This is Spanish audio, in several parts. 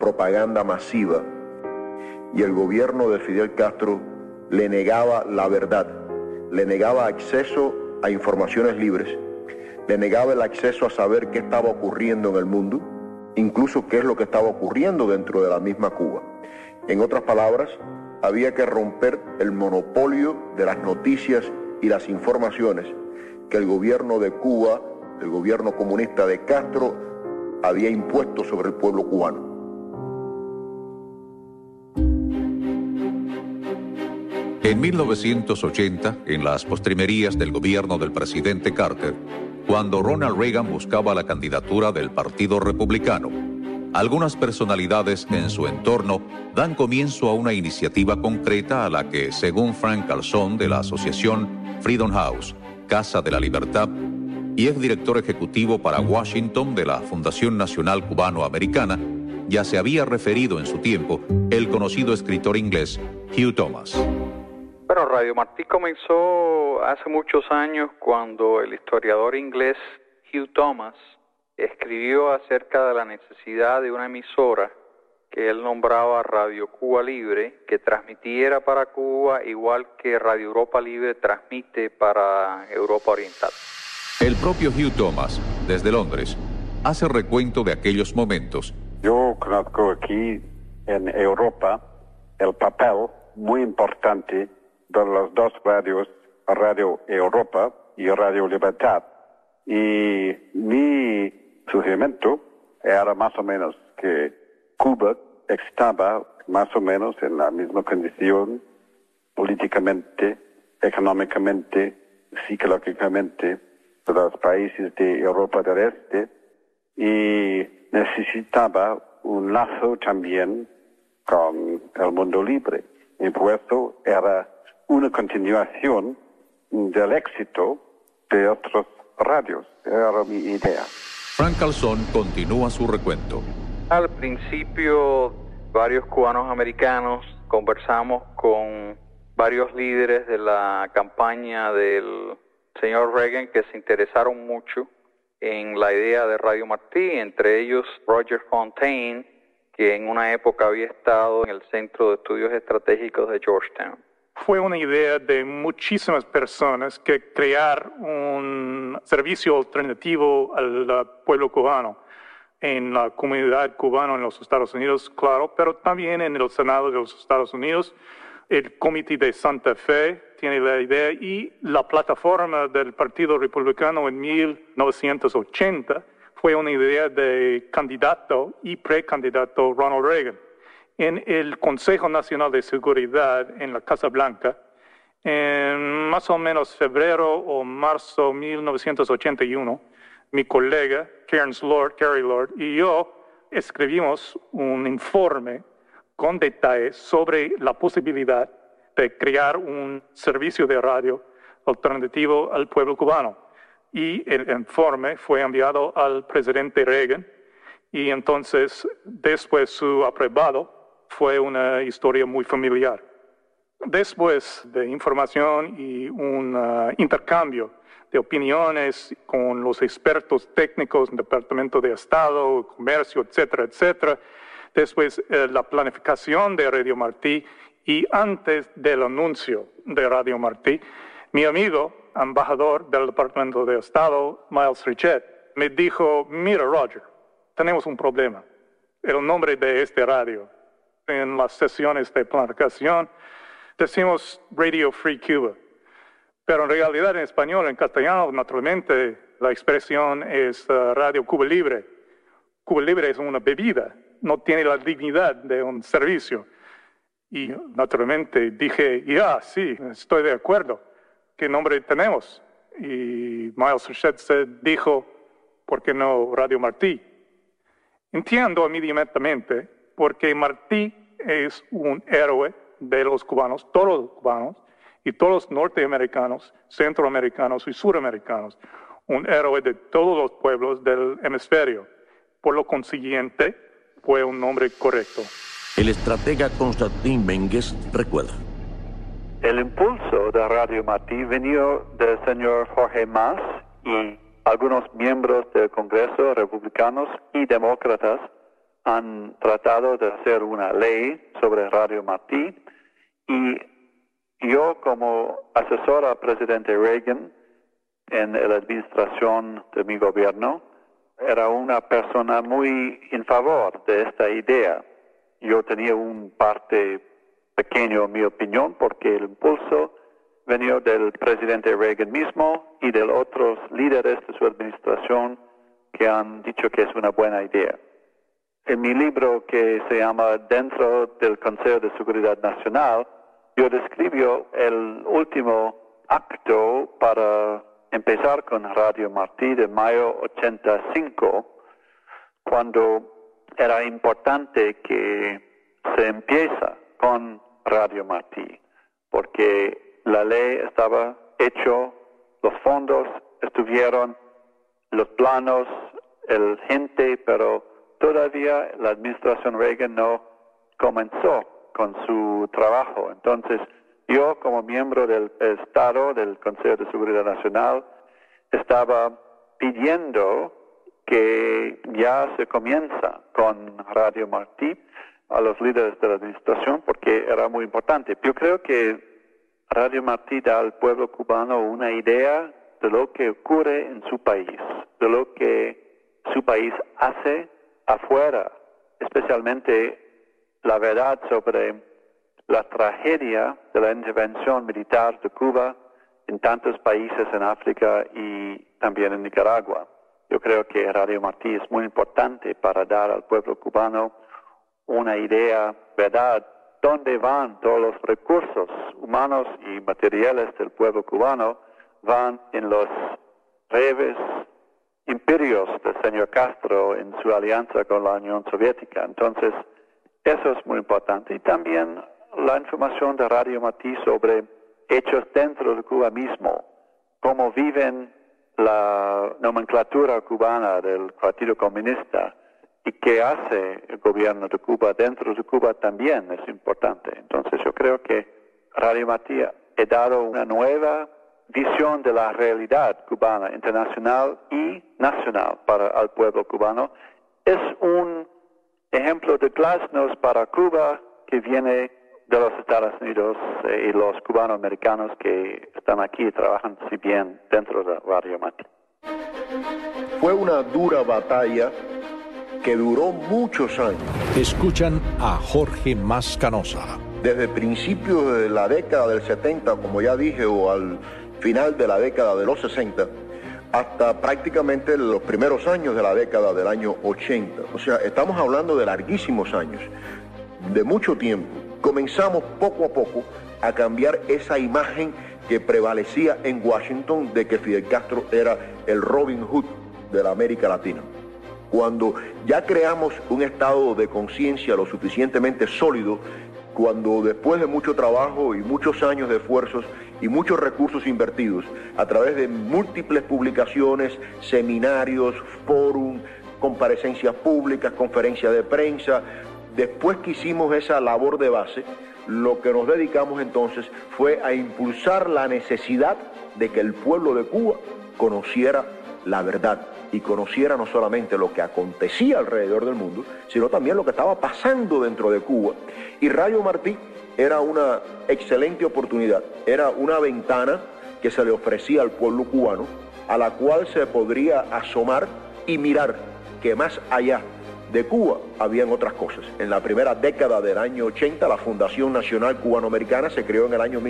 propaganda masiva y el gobierno de Fidel Castro le negaba la verdad, le negaba acceso a informaciones libres, le negaba el acceso a saber qué estaba ocurriendo en el mundo, incluso qué es lo que estaba ocurriendo dentro de la misma Cuba. En otras palabras, había que romper el monopolio de las noticias y las informaciones que el gobierno de Cuba, el gobierno comunista de Castro, había impuesto sobre el pueblo cubano. En 1980, en las postrimerías del gobierno del presidente Carter, cuando Ronald Reagan buscaba la candidatura del Partido Republicano, algunas personalidades en su entorno dan comienzo a una iniciativa concreta a la que, según Frank Calzón de la asociación Freedom House, Casa de la Libertad, y exdirector ejecutivo para Washington de la Fundación Nacional Cubano-Americana, ya se había referido en su tiempo el conocido escritor inglés Hugh Thomas. Bueno, Radio Martí comenzó hace muchos años cuando el historiador inglés Hugh Thomas escribió acerca de la necesidad de una emisora que él nombraba Radio Cuba Libre, que transmitiera para Cuba igual que Radio Europa Libre transmite para Europa Oriental. El propio Hugh Thomas, desde Londres, hace recuento de aquellos momentos. Yo conozco aquí en Europa el papel muy importante de los dos radios, Radio Europa y Radio Libertad. Y mi sugerimiento era más o menos que Cuba estaba más o menos en la misma condición políticamente, económicamente, psicológicamente de los países de Europa del Este y necesitaba un lazo también con el mundo libre. Y por eso era una continuación del éxito de otros radios. Era mi idea. Frank Calzón continúa su recuento. Al principio, varios cubanos americanos conversamos con varios líderes de la campaña del señor Reagan que se interesaron mucho en la idea de Radio Martí, entre ellos Roger Fontaine, que en una época había estado en el Centro de Estudios Estratégicos de Georgetown. Fue una idea de muchísimas personas que crear un servicio alternativo al pueblo cubano, en la comunidad cubana en los Estados Unidos, claro, pero también en el Senado de los Estados Unidos. El Comité de Santa Fe tiene la idea y la plataforma del Partido Republicano en 1980 fue una idea de candidato y precandidato Ronald Reagan. En el Consejo Nacional de Seguridad en la Casa Blanca, en más o menos febrero o marzo de 1981, mi colega Carrie Lord y yo escribimos un informe con detalles sobre la posibilidad de crear un servicio de radio alternativo al pueblo cubano. Y el informe fue enviado al presidente Reagan y entonces después su aprobado fue una historia muy familiar. Después de información y un intercambio de opiniones con los expertos técnicos del Departamento de Estado, Comercio, etcétera, etcétera, después la planificación de Radio Martí y antes del anuncio de Radio Martí, mi amigo, embajador del Departamento de Estado, Miles Richet, me dijo, mira Roger, tenemos un problema. El nombre de este radio, en las sesiones de planificación, decimos Radio Free Cuba. Pero en realidad en español, en castellano, naturalmente, la expresión es Radio Cuba Libre. Cuba Libre es una bebida, no tiene la dignidad de un servicio. Y naturalmente dije, sí, estoy de acuerdo. ¿Qué nombre tenemos? Y Miles Richet dijo, ¿por qué no Radio Martí? Entiendo inmediatamente porque Martí es un héroe de los cubanos, todos los cubanos, y todos los norteamericanos, centroamericanos y suramericanos. Un héroe de todos los pueblos del hemisferio. Por lo consiguiente, fue un nombre correcto. El estratega Constantín Mengues recuerda. El impulso de Radio Martí vino del señor Jorge Mas y algunos miembros del Congreso, republicanos y demócratas, han tratado de hacer una ley sobre Radio Martí, y yo, como asesor al presidente Reagan en la administración de mi gobierno, era una persona muy en favor de esta idea. Yo tenía un parte pequeño en mi opinión, porque el impulso venía del presidente Reagan mismo y de otros líderes de su administración que han dicho que es una buena idea. En mi libro, que se llama Dentro del Consejo de Seguridad Nacional, yo describo el último acto para empezar con Radio Martí de mayo 85, cuando era importante que se empieza con Radio Martí, porque la ley estaba hecha, los fondos estuvieron, los planos, el gente, pero todavía la administración Reagan no comenzó con su trabajo. Entonces, yo, como miembro del Estado, del Consejo de Seguridad Nacional, estaba pidiendo que ya se comienza con Radio Martí a los líderes de la administración, porque era muy importante. Yo creo que Radio Martí da al pueblo cubano una idea de lo que ocurre en su país, de lo que su país hace afuera, especialmente la verdad sobre la tragedia de la intervención militar de Cuba en tantos países en África y también en Nicaragua. Yo creo que Radio Martí es muy importante para dar al pueblo cubano una idea, verdad, dónde van todos los recursos humanos y materiales del pueblo cubano, van en los breves imperios del señor Castro en su alianza con la Unión Soviética. Entonces, eso es muy importante. Y también la información de Radio Martí sobre hechos dentro de Cuba mismo, cómo viven la nomenclatura cubana del Partido Comunista y qué hace el gobierno de Cuba dentro de Cuba también es importante. Entonces yo creo que Radio Martí ha dado una nueva visión de la realidad cubana, internacional y nacional para el pueblo cubano. Es un ejemplo de glasnost para Cuba que viene de los Estados Unidos y los cubanoamericanos que están aquí y trabajan si bien dentro de Radio Martí. Fue una dura batalla que duró muchos años. Escuchan a Jorge Mas Canosa. Desde principios de la década del 70, como ya dije, o al final de la década de los 60, hasta prácticamente los primeros años de la década del año 80. O sea, estamos hablando de larguísimos años, de mucho tiempo. Comenzamos poco a poco a cambiar esa imagen que prevalecía en Washington de que Fidel Castro era el Robin Hood de la América Latina. Cuando ya creamos un estado de conciencia lo suficientemente sólido, cuando después de mucho trabajo y muchos años de esfuerzos y muchos recursos invertidos, a través de múltiples publicaciones, seminarios, fórum, comparecencias públicas, conferencias de prensa, después que hicimos esa labor de base, lo que nos dedicamos entonces fue a impulsar la necesidad de que el pueblo de Cuba conociera la verdad y conociera no solamente lo que acontecía alrededor del mundo, sino también lo que estaba pasando dentro de Cuba. Y Radio Martí era una excelente oportunidad, era una ventana que se le ofrecía al pueblo cubano, a la cual se podría asomar y mirar que más allá de Cuba habían otras cosas. En la primera década del año 80, la Fundación Nacional Cubanoamericana se creó en el año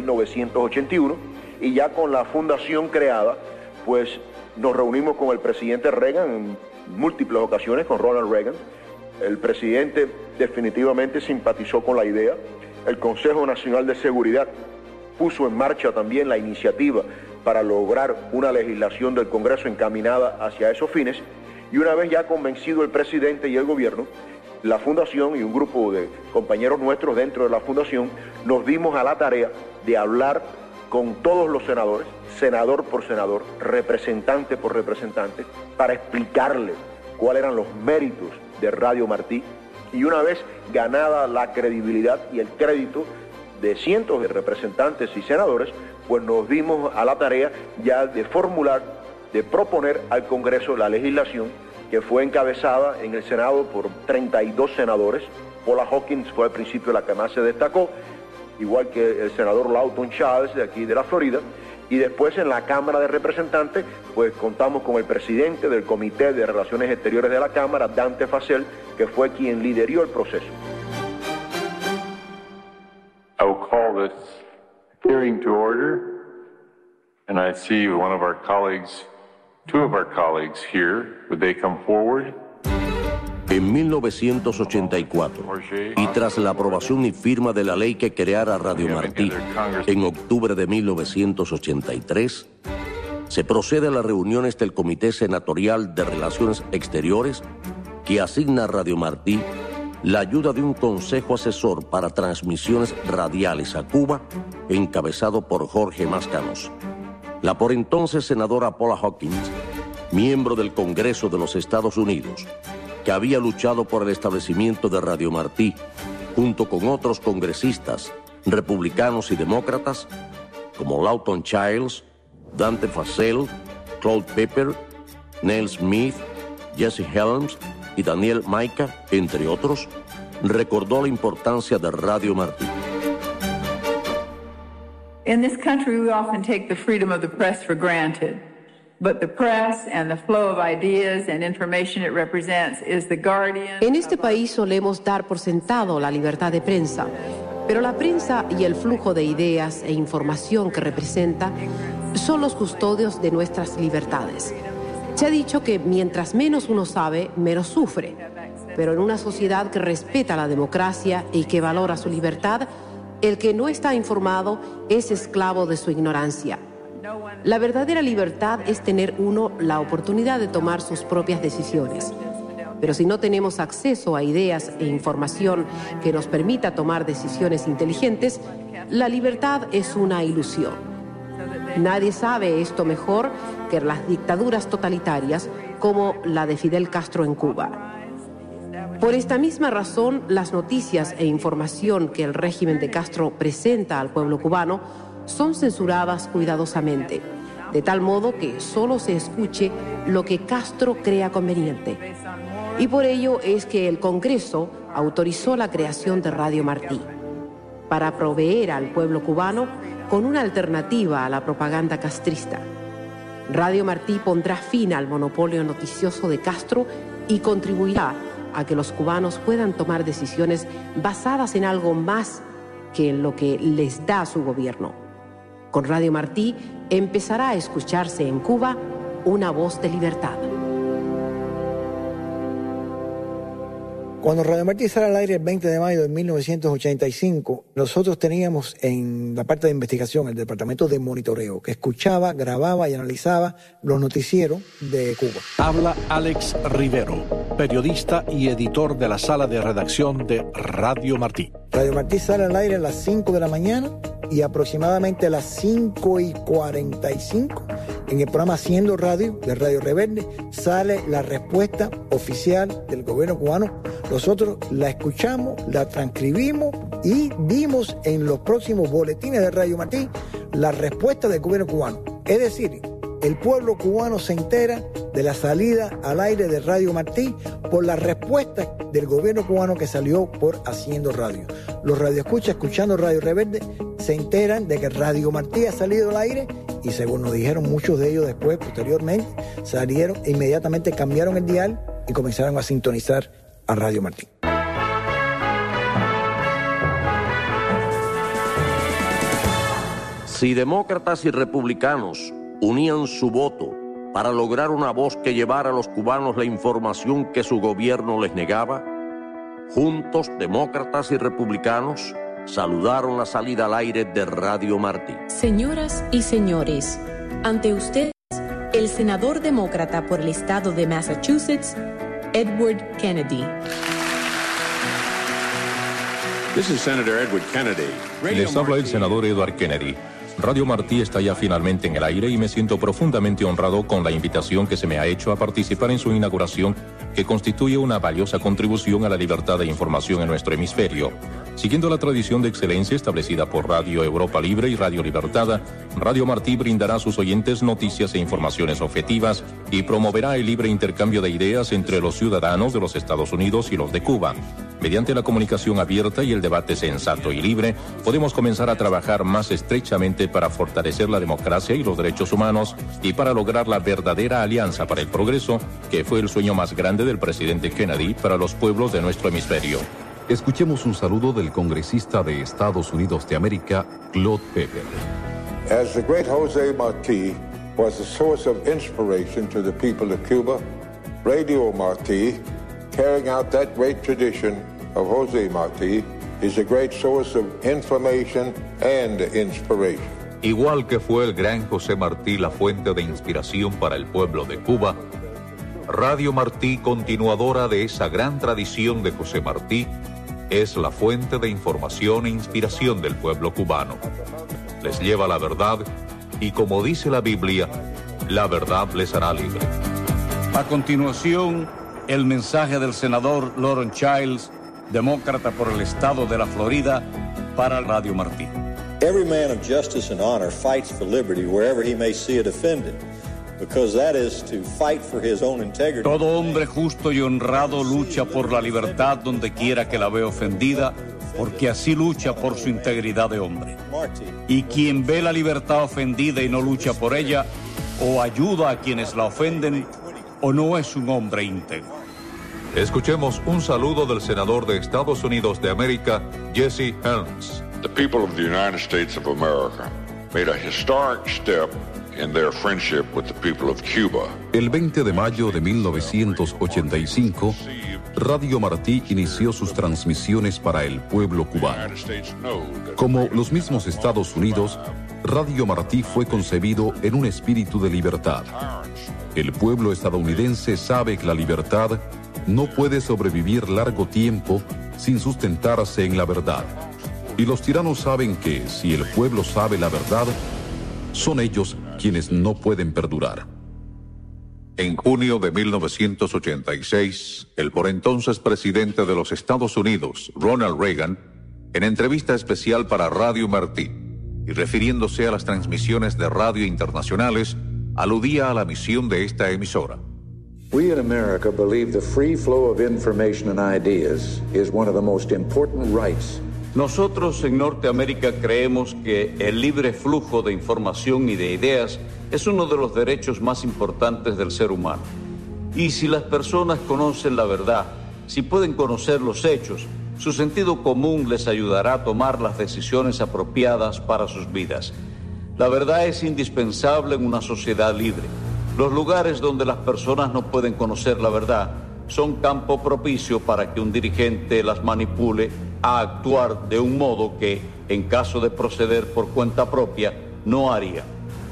1981 y ya con la fundación creada, pues nos reunimos con el presidente Reagan en múltiples ocasiones, con Ronald Reagan. El presidente definitivamente simpatizó con la idea. El Consejo Nacional de Seguridad puso en marcha también la iniciativa para lograr una legislación del Congreso encaminada hacia esos fines. Y una vez ya convencido el presidente y el gobierno, la fundación y un grupo de compañeros nuestros dentro de la fundación nos dimos a la tarea de hablar con todos los senadores, senador por senador, representante por representante, para explicarles cuáles eran los méritos de Radio Martí. Y una vez ganada la credibilidad y el crédito de cientos de representantes y senadores, pues nos dimos a la tarea ya de formular, de proponer al Congreso la legislación que fue encabezada en el Senado por 32 senadores. Paula Hawkins fue al principio la que más se destacó, igual que el senador Lawton Childs de aquí de la Florida. Y después en la Cámara de Representantes, pues contamos con el presidente del Comité de Relaciones Exteriores de la Cámara, Dante Fascell, que fue quien lideró el proceso. I will call this hearing to order, and I see one of our colleagues, two of our colleagues here. Would they come forward? En 1984, y tras la aprobación y firma de la ley que creara Radio Martí en octubre de 1983, se procede a las reuniones del Comité Senatorial de Relaciones Exteriores que asigna a Radio Martí la ayuda de un consejo asesor para transmisiones radiales a Cuba, encabezado por Jorge Mascanos. La por entonces senadora Paula Hawkins, miembro del Congreso de los Estados Unidos, que había luchado por el establecimiento de Radio Martí, junto con otros congresistas, republicanos y demócratas, como Lawton Childs, Dante Fascell, Claude Pepper, Neil Smith, Jesse Helms y Daniel Maica, entre otros, recordó la importancia de Radio Martí. In this country, we often take the freedom of the press for granted. But the press and the flow of ideas and information it represents is the guardian. En este país solemos dar por sentado la libertad de prensa, pero la prensa y el flujo de ideas e información que representa son los custodios de nuestras libertades. Se ha dicho que mientras menos uno sabe, menos sufre. Pero en una sociedad que respeta la democracia y que valora su libertad, el que no está informado es esclavo de su ignorancia. La verdadera libertad es tener uno la oportunidad de tomar sus propias decisiones. Pero si no tenemos acceso a ideas e información que nos permita tomar decisiones inteligentes, la libertad es una ilusión. Nadie sabe esto mejor que las dictaduras totalitarias como la de Fidel Castro en Cuba. Por esta misma razón, las noticias e información que el régimen de Castro presenta al pueblo cubano son censuradas cuidadosamente, de tal modo que solo se escuche lo que Castro crea conveniente. Y por ello es que el Congreso autorizó la creación de Radio Martí, para proveer al pueblo cubano con una alternativa a la propaganda castrista. Radio Martí pondrá fin al monopolio noticioso de Castro y contribuirá a que los cubanos puedan tomar decisiones basadas en algo más que en lo que les da su gobierno. Con Radio Martí empezará a escucharse en Cuba una voz de libertad. Cuando Radio Martí sale al aire el 20 de mayo de 1985, nosotros teníamos en la parte de investigación el departamento de monitoreo, que escuchaba, grababa y analizaba los noticieros de Cuba. Habla Alex Rivero, periodista y editor de la sala de redacción de Radio Martí. Radio Martí sale al aire a las 5 de la mañana y aproximadamente a las 5:45, en el programa Haciendo Radio de Radio Reverde, sale la respuesta oficial del gobierno cubano. Nosotros la escuchamos, la transcribimos y dimos en los próximos boletines de Radio Martí la respuesta del gobierno cubano. Es decir, el pueblo cubano se entera de la salida al aire de Radio Martí por la respuesta del gobierno cubano que salió por Haciendo Radio. Los radioescuchas, escuchando Radio Reverde, se enteran de que Radio Martí ha salido al aire y, según nos dijeron muchos de ellos después, posteriormente, salieron e inmediatamente cambiaron el dial y comenzaron a sintonizar a Radio Martí. Si demócratas y republicanos unían su voto para lograr una voz que llevara a los cubanos la información que su gobierno les negaba, juntos, demócratas y republicanos saludaron la salida al aire de Radio Martí. Señoras y señores, ante ustedes, el senador demócrata por el estado de Massachusetts, Edward Kennedy. This is Senator Edward Kennedy. Les habla el senador Edward Kennedy. Radio Martí está ya finalmente en el aire y me siento profundamente honrado con la invitación que se me ha hecho a participar en su inauguración, que constituye una valiosa contribución a la libertad de información en nuestro hemisferio. Siguiendo la tradición de excelencia establecida por Radio Europa Libre y Radio Libertad, Radio Martí brindará a sus oyentes noticias e informaciones objetivas y promoverá el libre intercambio de ideas entre los ciudadanos de los Estados Unidos y los de Cuba. Mediante la comunicación abierta y el debate sensato y libre, podemos comenzar a trabajar más estrechamente para fortalecer la democracia y los derechos humanos y para lograr la verdadera alianza para el progreso, que fue el sueño más grande del presidente Kennedy para los pueblos de nuestro hemisferio. Escuchemos un saludo del congresista de Estados Unidos de América, Claude Pepper. As the great José Martí was a source of inspiration to the people of Cuba, Radio Martí, carrying out that great tradition of José Martí, is a great source of information and inspiration. Igual que fue el gran José Martí la fuente de inspiración para el pueblo de Cuba, Radio Martí, continuadora de esa gran tradición de José Martí, es la fuente de información e inspiración del pueblo cubano. Les lleva la verdad y, como dice la Biblia, la verdad les hará libre. A continuación, el mensaje del senador Laurence Childs, demócrata por el estado de la Florida, para Radio Martí. Every man of justice and honor fights for liberty wherever he may see it offended, because that is to fight for his own integrity. Todo hombre justo y honrado lucha por la libertad donde quiera que la vea ofendida, porque así lucha por su integridad de hombre. Y quien ve la libertad ofendida y no lucha por ella, o ayuda a quienes la ofenden, o no es un hombre íntegro. Escuchemos un saludo del senador de Estados Unidos de América, Jesse Helms. The people of the United States of America made a historic step in their friendship with the people of Cuba. El 20 de mayo de 1985, Radio Martí inició sus transmisiones para el pueblo cubano. Como los mismos Estados Unidos, Radio Martí fue concebido en un espíritu de libertad. El pueblo estadounidense sabe que la libertad no puede sobrevivir largo tiempo sin sustentarse en la verdad. Y los tiranos saben que, si el pueblo sabe la verdad, son ellos quienes no pueden perdurar. En junio de 1986, el por entonces presidente de los Estados Unidos, Ronald Reagan, en entrevista especial para Radio Martí, y refiriéndose a las transmisiones de radio internacionales, aludía a la misión de esta emisora. We in America believe the free flow of information and ideas is one of the most important rights. Nosotros en Norteamérica creemos que el libre flujo de información y de ideas es uno de los derechos más importantes del ser humano. Y si las personas conocen la verdad, si pueden conocer los hechos, su sentido común les ayudará a tomar las decisiones apropiadas para sus vidas. La verdad es indispensable en una sociedad libre. Los lugares donde las personas no pueden conocer la verdad son campo propicio para que un dirigente las manipule a actuar de un modo que, en caso de proceder por cuenta propia, no haría.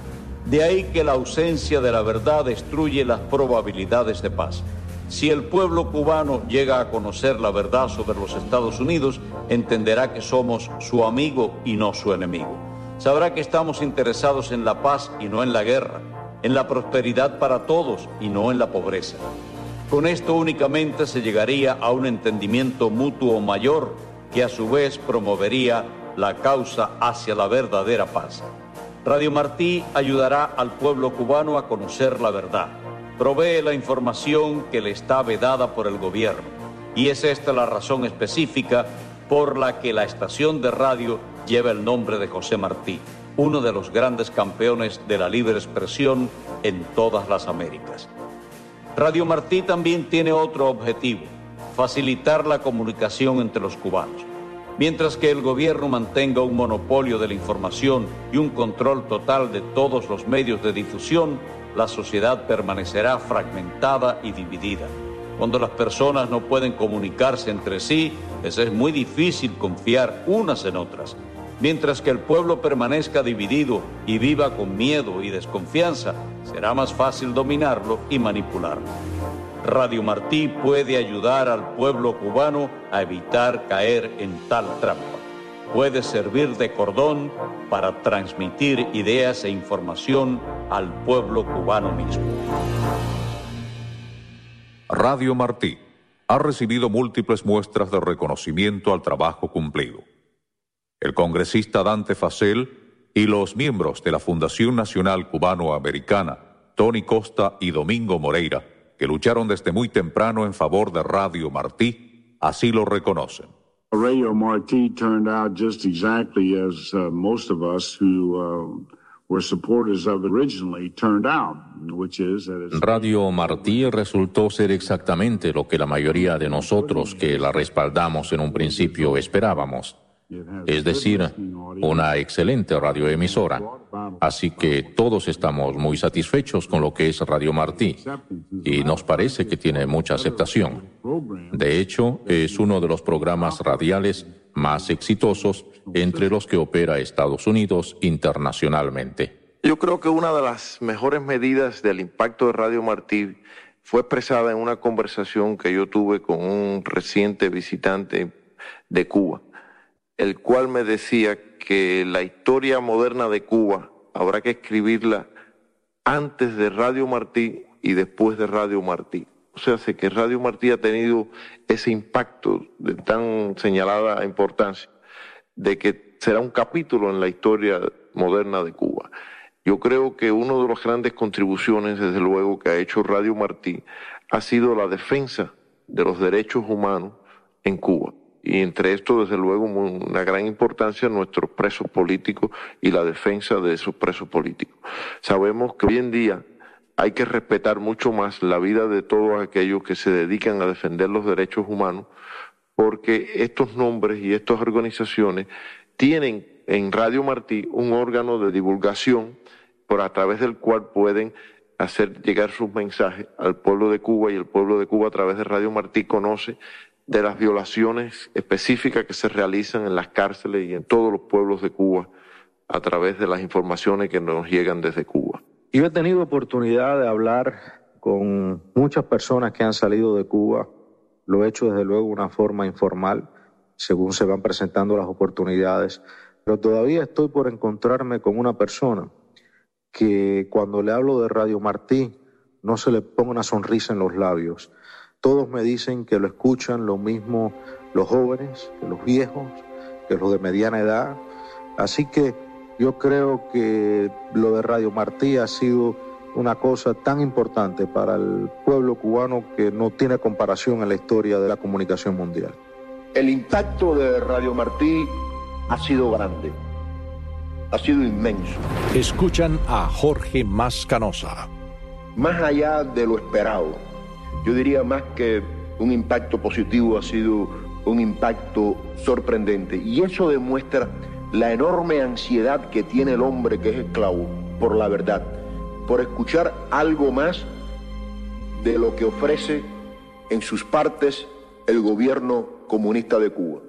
De ahí que la ausencia de la verdad destruye las probabilidades de paz. Si el pueblo cubano llega a conocer la verdad sobre los Estados Unidos, entenderá que somos su amigo y no su enemigo. Sabrá que estamos interesados en la paz y no en la guerra, en la prosperidad para todos y no en la pobreza. Con esto únicamente se llegaría a un entendimiento mutuo mayor que a su vez promovería la causa hacia la verdadera paz. Radio Martí ayudará al pueblo cubano a conocer la verdad. Provee la información que le está vedada por el gobierno. Y es esta la razón específica por la que la estación de radio lleva el nombre de José Martí, uno de los grandes campeones de la libre expresión en todas las Américas. Radio Martí también tiene otro objetivo: facilitar la comunicación entre los cubanos. Mientras que el gobierno mantenga un monopolio de la información y un control total de todos los medios de difusión, la sociedad permanecerá fragmentada y dividida. Cuando las personas no pueden comunicarse entre sí, les es muy difícil confiar unas en otras. Mientras que el pueblo permanezca dividido y viva con miedo y desconfianza, será más fácil dominarlo y manipularlo. Radio Martí puede ayudar al pueblo cubano a evitar caer en tal trampa. Puede servir de cordón para transmitir ideas e información al pueblo cubano mismo. Radio Martí, ha recibido múltiples muestras de reconocimiento al trabajo cumplido. El congresista Dante Fascell y los miembros de la Fundación Nacional Cubano-Americana, Tony Costa y Domingo Moreira, que lucharon desde muy temprano en favor de Radio Martí, así lo reconocen. Radio Martí turned out just exactly as most of us who were supporters of it originally turned out, which is that Radio Martí resultó ser exactamente lo que la mayoría de nosotros que la respaldamos en un principio esperábamos. Es decir, una excelente radioemisora. Así que todos estamos muy satisfechos con lo que es Radio Martí y nos parece que tiene mucha aceptación. De hecho, es uno de los programas radiales más exitosos entre los que opera Estados Unidos internacionalmente. Yo creo que una de las mejores medidas del impacto de Radio Martí fue expresada en una conversación que yo tuve con un reciente visitante de Cuba, el cual me decía que la historia moderna de Cuba habrá que escribirla antes de Radio Martí y después de Radio Martí. O sea, que Radio Martí ha tenido ese impacto de tan señalada importancia de que será un capítulo en la historia moderna de Cuba. Yo creo que una de las grandes contribuciones, desde luego, que ha hecho Radio Martí ha sido la defensa de los derechos humanos en Cuba. Y entre esto, desde luego, una gran importancia nuestros presos políticos y la defensa de esos presos políticos. Sabemos que hoy en día hay que respetar mucho más la vida de todos aquellos que se dedican a defender los derechos humanos, porque estos nombres y estas organizaciones tienen en Radio Martí un órgano de divulgación a través del cual pueden hacer llegar sus mensajes al pueblo de Cuba, y el pueblo de Cuba a través de Radio Martí conoce de las violaciones específicas que se realizan en las cárceles y en todos los pueblos de Cuba a través de las informaciones que nos llegan desde Cuba. Yo he tenido oportunidad de hablar con muchas personas que han salido de Cuba. Lo he hecho desde luego de una forma informal, según se van presentando las oportunidades. Pero todavía estoy por encontrarme con una persona que cuando le hablo de Radio Martí no se le ponga una sonrisa en los labios. Todos me dicen que lo escuchan lo mismo los jóvenes, que los viejos, que los de mediana edad. Así que yo creo que lo de Radio Martí ha sido una cosa tan importante para el pueblo cubano que no tiene comparación en la historia de la comunicación mundial. El impacto de Radio Martí ha sido grande, ha sido inmenso. Escuchan a Jorge Mascanosa. Más allá de lo esperado, yo diría más que un impacto positivo, ha sido un impacto sorprendente. Y eso demuestra la enorme ansiedad que tiene el hombre que es esclavo por la verdad, por escuchar algo más de lo que ofrece en sus partes el gobierno comunista de Cuba.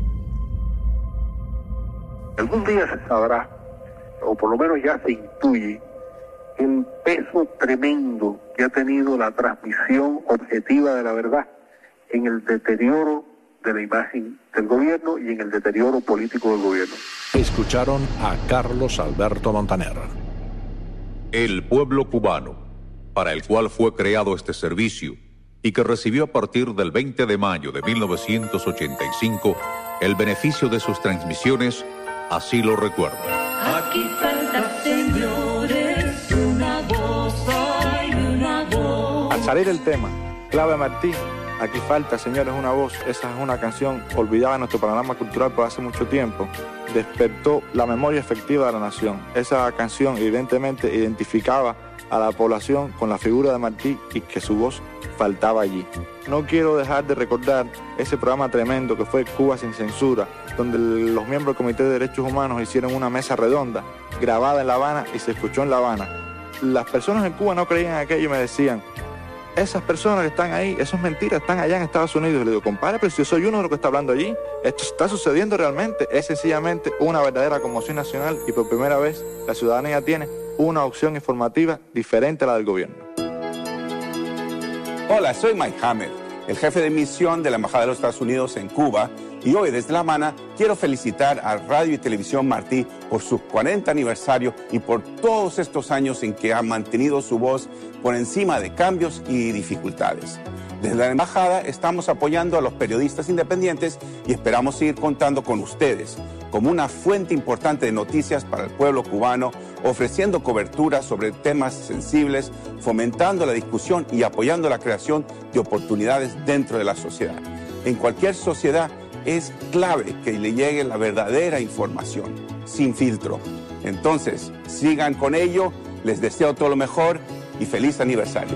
Algún día se sabrá, o por lo menos ya se intuye, el peso tremendo que ha tenido la transmisión objetiva de la verdad en el deterioro de la imagen del gobierno y en el deterioro político del gobierno. Escucharon a Carlos Alberto Montaner. El pueblo cubano, para el cual fue creado este servicio y que recibió a partir del 20 de mayo de 1985 el beneficio de sus transmisiones, así lo recuerda. Aquí falta, señores, una voz, hay una voz. Al salir el tema, Clave Martí, aquí falta, señores, una voz. Esa es una canción olvidada en nuestro panorama cultural por hace mucho tiempo. Despertó la memoria efectiva de la nación. Esa canción evidentemente identificaba a la población con la figura de Martí y que su voz faltaba allí. No quiero dejar de recordar ese programa tremendo que fue Cuba sin censura, donde los miembros del Comité de Derechos Humanos hicieron una mesa redonda, grabada en La Habana y se escuchó en La Habana. Las personas en Cuba no creían en aquello y me decían: esas personas que están ahí, eso es mentira, están allá en Estados Unidos. Y le digo: compadre, pero si yo soy uno de los que está hablando allí, esto está sucediendo realmente. Es sencillamente una verdadera conmoción nacional y por primera vez la ciudadanía tiene una opción informativa diferente a la del gobierno. Hola, soy Mike Hammer, el jefe de misión de la Embajada de los Estados Unidos en Cuba, y hoy desde La Habana quiero felicitar a Radio y Televisión Martí por su 40 aniversario y por todos estos años en que ha mantenido su voz por encima de cambios y dificultades. Desde la embajada estamos apoyando a los periodistas independientes y esperamos seguir contando con ustedes como una fuente importante de noticias para el pueblo cubano, ofreciendo cobertura sobre temas sensibles, fomentando la discusión y apoyando la creación de oportunidades dentro de la sociedad. En cualquier sociedad es clave que le llegue la verdadera información, sin filtro. Entonces, sigan con ello, les deseo todo lo mejor y feliz aniversario.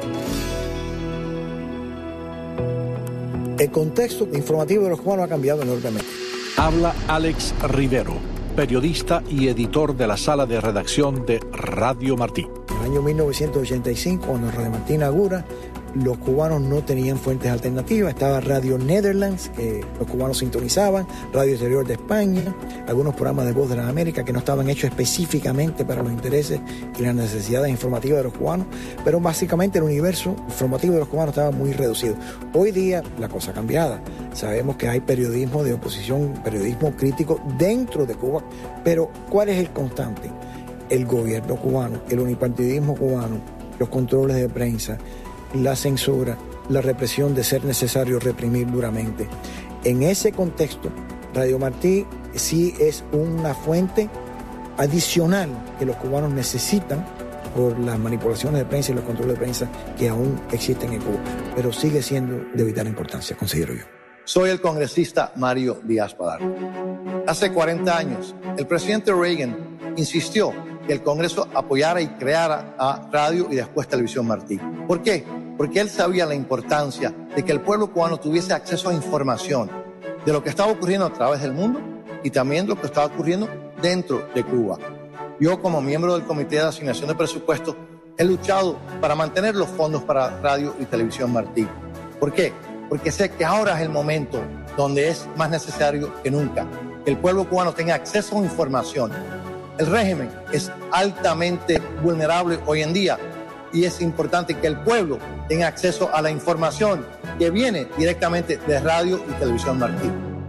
El contexto informativo de los cubanos ha cambiado enormemente. Habla Alex Rivero, periodista y editor de la sala de redacción de Radio Martí. En el año 1985, cuando Radio Martí inaugura, los cubanos no tenían fuentes alternativas. Estaba Radio Netherlands, que los cubanos sintonizaban, Radio Exterior de España, algunos programas de Voz de la América que no estaban hechos específicamente para los intereses y las necesidades informativas de los cubanos, pero básicamente el universo informativo de los cubanos estaba muy reducido. Hoy día la cosa ha cambiado. Sabemos que hay periodismo de oposición, periodismo crítico dentro de Cuba, pero ¿cuál es el constante? El gobierno cubano, el unipartidismo cubano, los controles de prensa, la censura, la represión de ser necesario reprimir duramente. En ese contexto, Radio Martí sí es una fuente adicional que los cubanos necesitan por las manipulaciones de prensa y los controles de prensa que aún existen en Cuba, pero sigue siendo de vital importancia, considero yo. Soy el congresista Mario Díaz-Padar. Hace 40 años, el presidente Reagan insistió que el Congreso apoyara y creara a Radio y después Televisión Martí. ¿Por qué? Porque él sabía la importancia de que el pueblo cubano tuviese acceso a información de lo que estaba ocurriendo a través del mundo y también lo que estaba ocurriendo dentro de Cuba. Yo, como miembro del Comité de Asignación de Presupuestos, he luchado para mantener los fondos para Radio y Televisión Martí. ¿Por qué? Porque sé que ahora es el momento donde es más necesario que nunca que el pueblo cubano tenga acceso a información. El régimen es altamente vulnerable hoy en día y es importante que el pueblo tenga acceso a la información que viene directamente de Radio y Televisión Martí.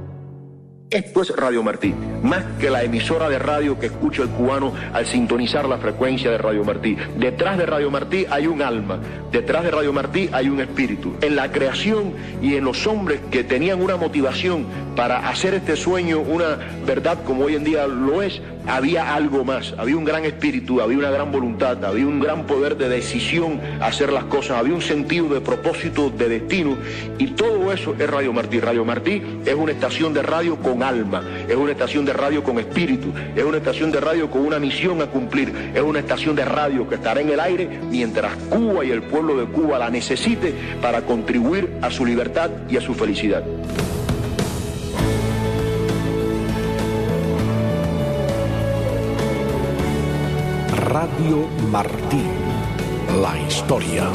Esto es Radio Martí, más que la emisora de radio que escucha el cubano al sintonizar la frecuencia de Radio Martí. Detrás de Radio Martí hay un alma, detrás de Radio Martí hay un espíritu. En la creación y en los hombres que tenían una motivación para hacer este sueño una verdad como hoy en día lo es, había algo más, había un gran espíritu, había una gran voluntad, había un gran poder de decisión a hacer las cosas, había un sentido de propósito, de destino, y todo eso es Radio Martí. Radio Martí es una estación de radio con alma, es una estación de radio con espíritu, es una estación de radio con una misión a cumplir, es una estación de radio que estará en el aire mientras Cuba y el pueblo de Cuba la necesite para contribuir a su libertad y a su felicidad. Radio Martí, la historia.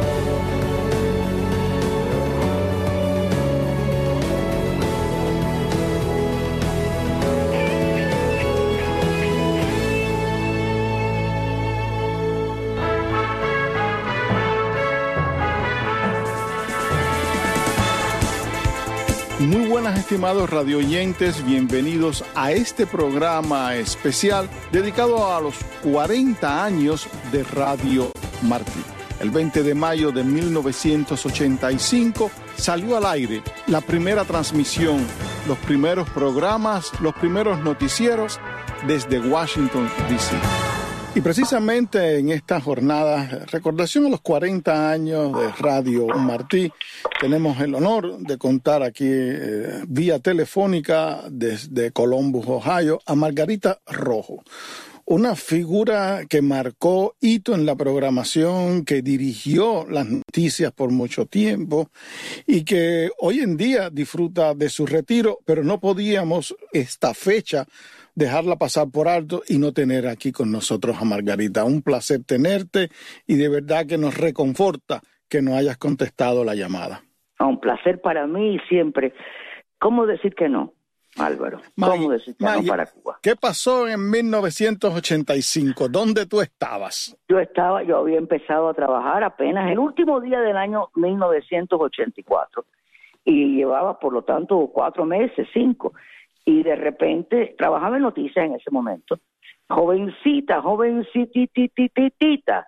Muy buenas, estimados radioyentes, bienvenidos a este programa especial dedicado a los 40 años de Radio Martí. El 20 de mayo de 1985 salió al aire la primera transmisión, los primeros programas, los primeros noticieros desde Washington, D.C. Y precisamente en esta jornada, recordación a los 40 años de Radio Martí, tenemos el honor de contar aquí vía telefónica desde Columbus, Ohio, a Margarita Rojo. Una figura que marcó hito en la programación, que dirigió las noticias por mucho tiempo y que hoy en día disfruta de su retiro, pero no podíamos esta fecha dejarla pasar por alto y no tener aquí con nosotros a Margarita. Un placer tenerte y de verdad que nos reconforta que no hayas contestado la llamada. Un placer para mí siempre. ¿Cómo decir que no, Álvaro? ¿Cómo decir que no para Cuba? ¿Qué pasó en 1985? ¿Dónde tú estabas? Yo había empezado a trabajar apenas el último día del año 1984 y llevaba, por lo tanto, 4 meses, 5. Y de repente trabajaba en noticias en ese momento, jovencitititita,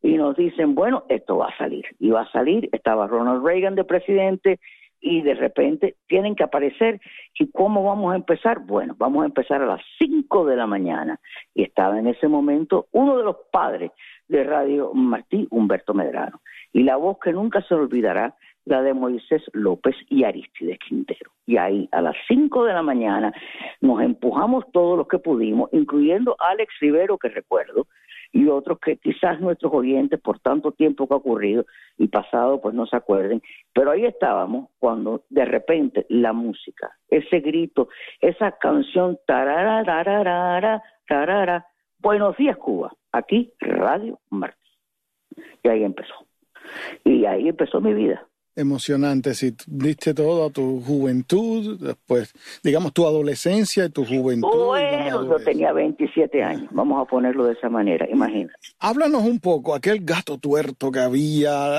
y nos dicen, bueno, esto va a salir. Y va a salir, estaba Ronald Reagan de presidente, y de repente tienen que aparecer. ¿Y cómo vamos a empezar? Bueno, vamos a empezar a las 5 de la mañana. Y estaba en ese momento uno de los padres de Radio Martí, Humberto Medrano. Y la voz que nunca se olvidará, la de Moisés López y Aristides Quintero. Y ahí, a las 5 de la mañana, nos empujamos todos los que pudimos, incluyendo Alex Rivero, que recuerdo, y otros que quizás nuestros oyentes, por tanto tiempo que ha ocurrido y pasado, pues no se acuerden, pero ahí estábamos cuando de repente la música, ese grito, esa canción, tararararara, tarara, Buenos días Cuba, aquí Radio Martí. Y ahí empezó. Y ahí empezó mi vida. Emocionante, si diste todo a tu juventud, después, digamos, tu adolescencia y tu juventud. Bueno, yo tenía 27 años, vamos a ponerlo de esa manera, imagínate. Háblanos un poco, aquel gato tuerto que había,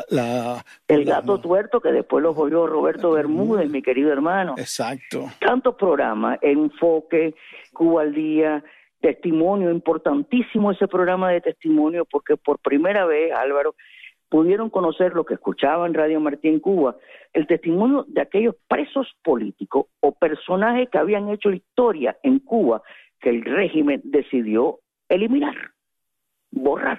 el gato tuerto que después lo oyó Roberto Bermúdez, mi querido hermano. Exacto. Tantos programas, Enfoque, Cuba al Día, Testimonio, importantísimo ese programa de testimonio, porque por primera vez, Álvaro, pudieron conocer lo que escuchaba en Radio Martí en Cuba, el testimonio de aquellos presos políticos o personajes que habían hecho historia en Cuba que el régimen decidió eliminar, borrar.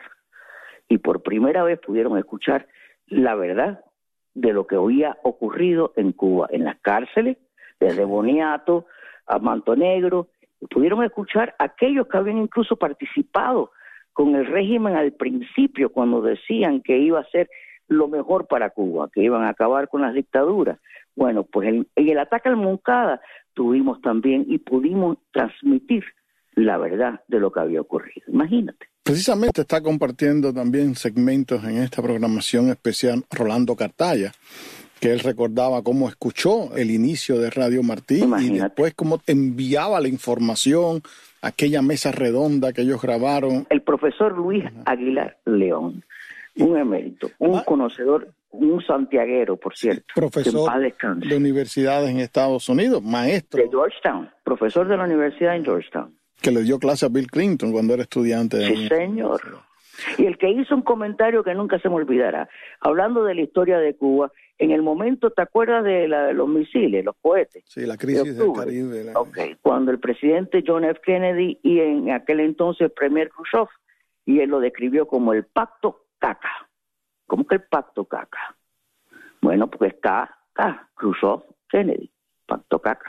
Y por primera vez pudieron escuchar la verdad de lo que había ocurrido en Cuba, en las cárceles, desde Boniato a Manto Negro, y pudieron escuchar aquellos que habían incluso participado con el régimen al principio, cuando decían que iba a ser lo mejor para Cuba, que iban a acabar con las dictaduras. Bueno, pues en el ataque al Moncada tuvimos también y pudimos transmitir la verdad de lo que había ocurrido. Imagínate. Precisamente está compartiendo también segmentos en esta programación especial Rolando Cartaya, que él recordaba cómo escuchó el inicio de Radio Martí. Imagínate. Y después cómo enviaba la información, aquella mesa redonda que ellos grabaron. El profesor Luis Aguilar León, un emérito, un conocedor, un santiaguero, por cierto. Profesor de universidades en Estados Unidos, maestro. De Georgetown, profesor de la universidad en Georgetown. Que le dio clase a Bill Clinton cuando era estudiante. Sí, señor. Y el que hizo un comentario que nunca se me olvidará, hablando de la historia de Cuba, en el momento, ¿te acuerdas de los misiles, los cohetes? Sí, la crisis del Caribe. Okay. Cuando el presidente John F. Kennedy y en aquel entonces el premier Khrushchev, y él lo describió como el pacto caca. ¿Cómo que el pacto caca? Bueno, pues K, Khrushchev, Kennedy, pacto caca.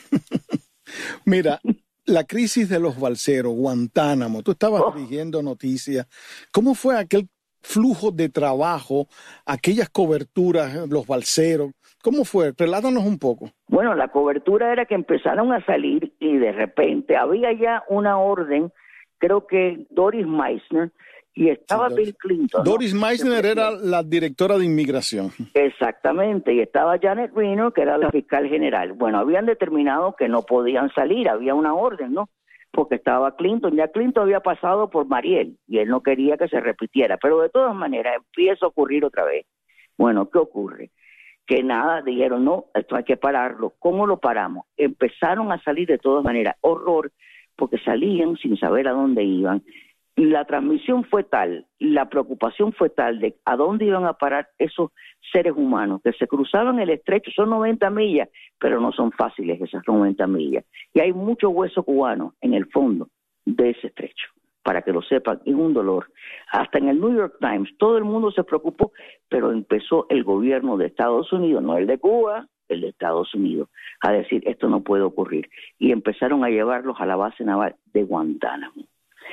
Mira, la crisis de los balseros, Guantánamo, tú estabas dirigiendo noticias. ¿Cómo fue aquel flujo de trabajo, aquellas coberturas, los balseros? ¿Cómo fue? Relátanos un poco. Bueno, la cobertura era que empezaron a salir y de repente había ya una orden, creo que Doris Meissner, y estaba Bill Clinton. Doris Meissner era la directora de inmigración. Exactamente, y estaba Janet Reno, que era la fiscal general. Bueno, habían determinado que no podían salir, había una orden, ¿no? Porque estaba Clinton, ya Clinton había pasado por Mariel, y él no quería que se repitiera, pero de todas maneras empieza a ocurrir otra vez. Bueno, ¿qué ocurre? Que nada, dijeron, no, esto hay que pararlo. ¿Cómo lo paramos? Empezaron a salir de todas maneras, horror, porque salían sin saber a dónde iban. La transmisión fue tal, la preocupación fue tal de a dónde iban a parar esos seres humanos que se cruzaban el estrecho. Son 90 millas, pero no son fáciles esas 90 millas. Y hay mucho hueso cubano en el fondo de ese estrecho, para que lo sepan, es un dolor. Hasta en el New York Times todo el mundo se preocupó, pero empezó el gobierno de Estados Unidos, no el de Cuba, el de Estados Unidos, a decir esto no puede ocurrir. Y empezaron a llevarlos a la base naval de Guantánamo.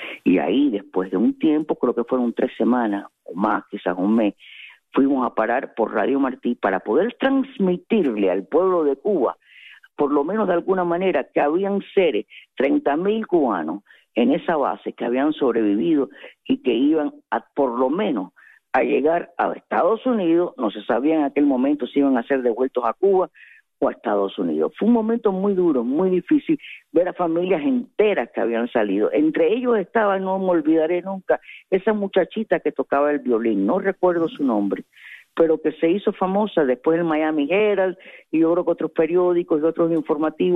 Y ahí, después de un tiempo, creo que fueron 3 semanas o más, quizás un mes, fuimos a parar por Radio Martí para poder transmitirle al pueblo de Cuba, por lo menos de alguna manera, que habían seres, 30,000 cubanos en esa base que habían sobrevivido y que iban a, por lo menos, a llegar a Estados Unidos. No se sabía en aquel momento si iban a ser devueltos a Cuba o a Estados Unidos. Fue un momento muy duro, muy difícil, ver a familias enteras que habían salido. Entre ellos estaba, no me olvidaré nunca, esa muchachita que tocaba el violín, no recuerdo su nombre, pero que se hizo famosa después del Miami Herald y yo creo que otros periódicos y otros informativos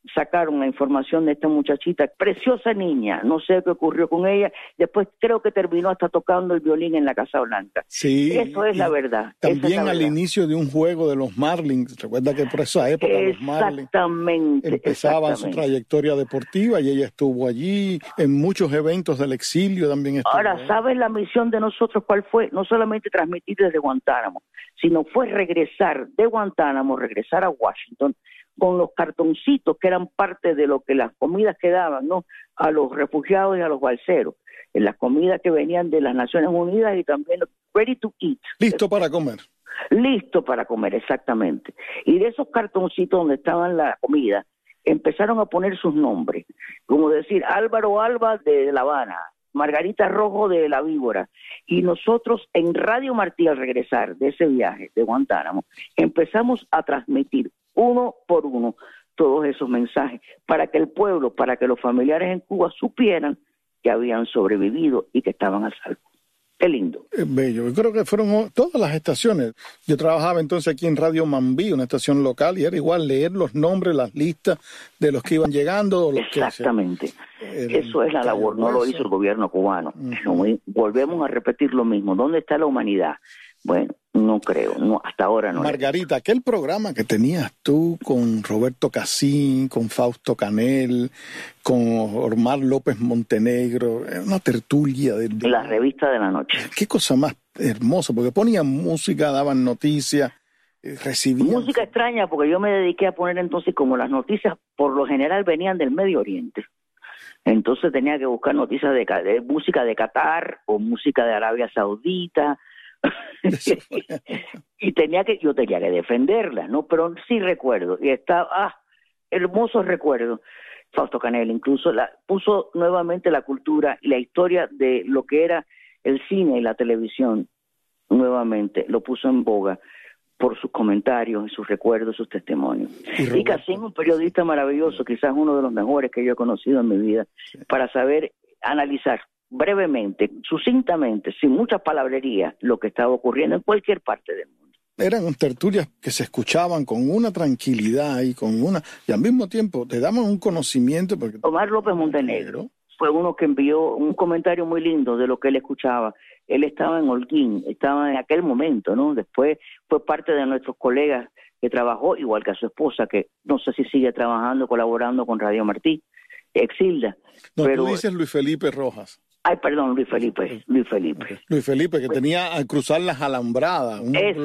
sacaron la información de esta muchachita, preciosa niña, no sé qué ocurrió con ella, después creo que terminó hasta tocando el violín en la Casa Blanca. Sí, eso es la verdad. También al inicio de un juego de los Marlins, recuerda que por esa época los Marlins empezaban su trayectoria deportiva y ella estuvo allí, en muchos eventos del exilio también estuvo. Ahora, ¿sabes la misión de nosotros cuál fue? No solamente transmitir desde Guantánamo, sino fue regresar de Guantánamo, regresar a Washington, con los cartoncitos que eran parte de lo que las comidas que daban, ¿no?, a los refugiados y a los balseros, en las comidas que venían de las Naciones Unidas y también ready to eat. Listo para comer. Listo para comer, exactamente. Y de esos cartoncitos donde estaban la comida, empezaron a poner sus nombres, como decir Álvaro Alba de La Habana, Margarita Rojo de La Víbora, y nosotros en Radio Martí, al regresar de ese viaje de Guantánamo, empezamos a transmitir uno por uno todos esos mensajes para que el pueblo, para que los familiares en Cuba supieran que habían sobrevivido y que estaban a salvo. Qué lindo. Bello. Yo creo que fueron todas las estaciones. Yo trabajaba entonces aquí en Radio Mambí, una estación local, y era igual leer los nombres, las listas de los que iban llegando. Exactamente. Eso es la labor, no lo hizo el gobierno cubano. Volvemos a repetir lo mismo. ¿Dónde está la humanidad? Bueno, no creo, no, hasta ahora no. Margarita, aquel programa que tenías tú con Roberto Casín, con Fausto Canel, con Omar López Montenegro, una tertulia de la revista de la noche. Qué cosa más hermosa, porque ponían música, daban noticias, recibían... Música extraña, porque yo me dediqué a poner entonces, como las noticias por lo general venían del Medio Oriente, entonces tenía que buscar noticias de música de Qatar o música de Arabia Saudita, y yo tenía que defenderla, ¿no? Pero sí recuerdo, y estaba, hermosos recuerdos. Fausto Canel incluso puso nuevamente la cultura y la historia de lo que era el cine y la televisión, nuevamente lo puso en boga por sus comentarios, sus recuerdos, sus testimonios. Y Casín, un periodista maravilloso, quizás uno de los mejores que yo he conocido en mi vida, para saber analizar brevemente, sucintamente, sin mucha palabrería, lo que estaba ocurriendo en cualquier parte del mundo. Eran tertulias que se escuchaban con una tranquilidad y al mismo tiempo te daban un conocimiento. Porque Omar López Montenegro fue uno que envió un comentario muy lindo de lo que él escuchaba. Él estaba en Holguín, estaba en aquel momento, ¿no? Después fue parte de nuestros colegas que trabajó, igual que a su esposa, que no sé si sigue trabajando, colaborando con Radio Martí, Exilda. No, pero tú dices Luis Felipe Rojas. Ay, perdón, Luis Felipe. Luis Felipe, que tenía al cruzar las alambradas,